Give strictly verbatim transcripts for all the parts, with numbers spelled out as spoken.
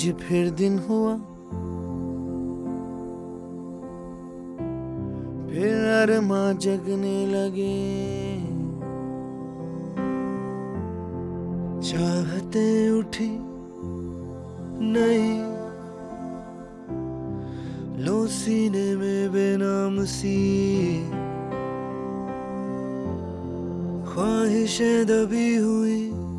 आज फिर दिन हुआ, फिर अरमा जगने लगे। चाहते उठी नहीं, लो सीने में बेनाम सी, ख्वाहिशें दबी हुई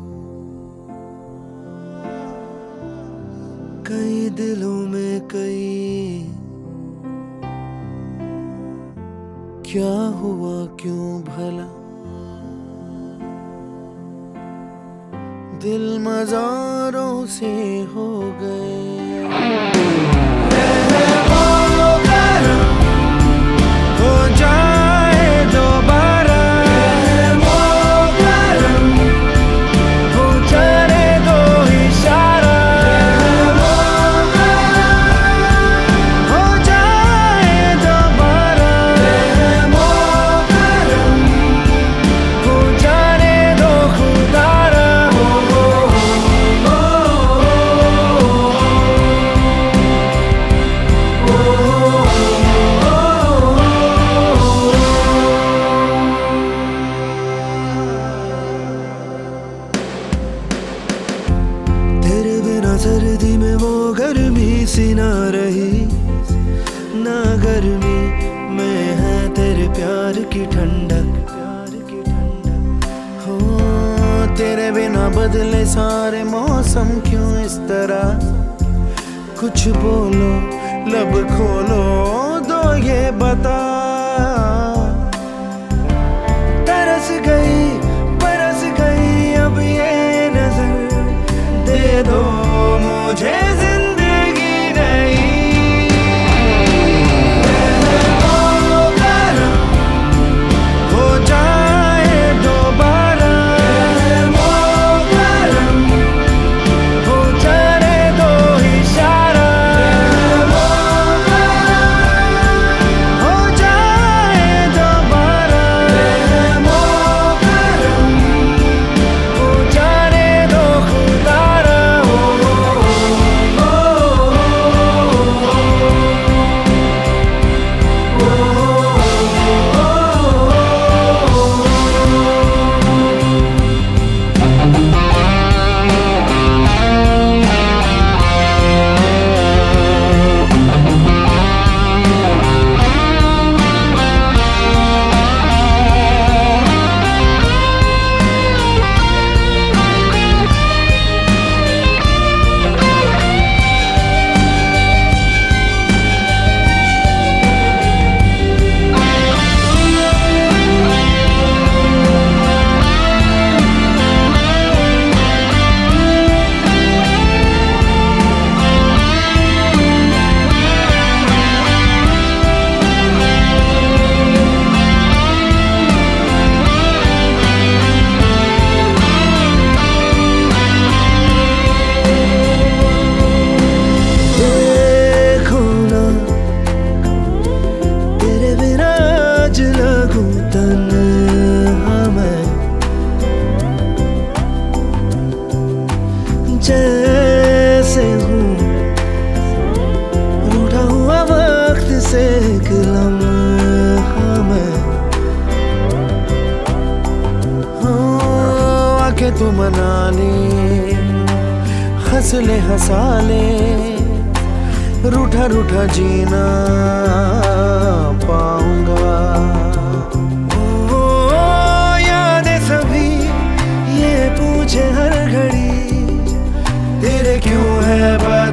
कई दिलों में कई। क्या हुआ क्यों भला, दिल मजारों से हो गए। हो जाए दोबारा, हो जाने दो इशारा, हो जाए दोबारा, हो जाने दो खुदारा। सर्दी में वो गर्मी सी ना रही, ना गर्मी में है तेरे प्यार की ठंडक, प्यार की ठंडक। हो तेरे बिना बदले सारे मौसम क्यों इस तरह। कुछ बोलो लब खोलो दो ये बता। तरस गई बरस गई अब ये नजर दे दो मुझे जिंदगी नहीं। हो जाए दोबारा, हो जाने दो इशारा, हो जाए दोबारा, हो जाने दो खुदारा। जैसे हूँ रूठा हुआ वक्त से एक लम्हा मैं। हाँ आके तू मना ले, हंस ले हंसा ले, रूठा रूठा जीना पाऊंगा। ओ यादें सभी ये पूछे हर घड़ी तेरे क्यों है।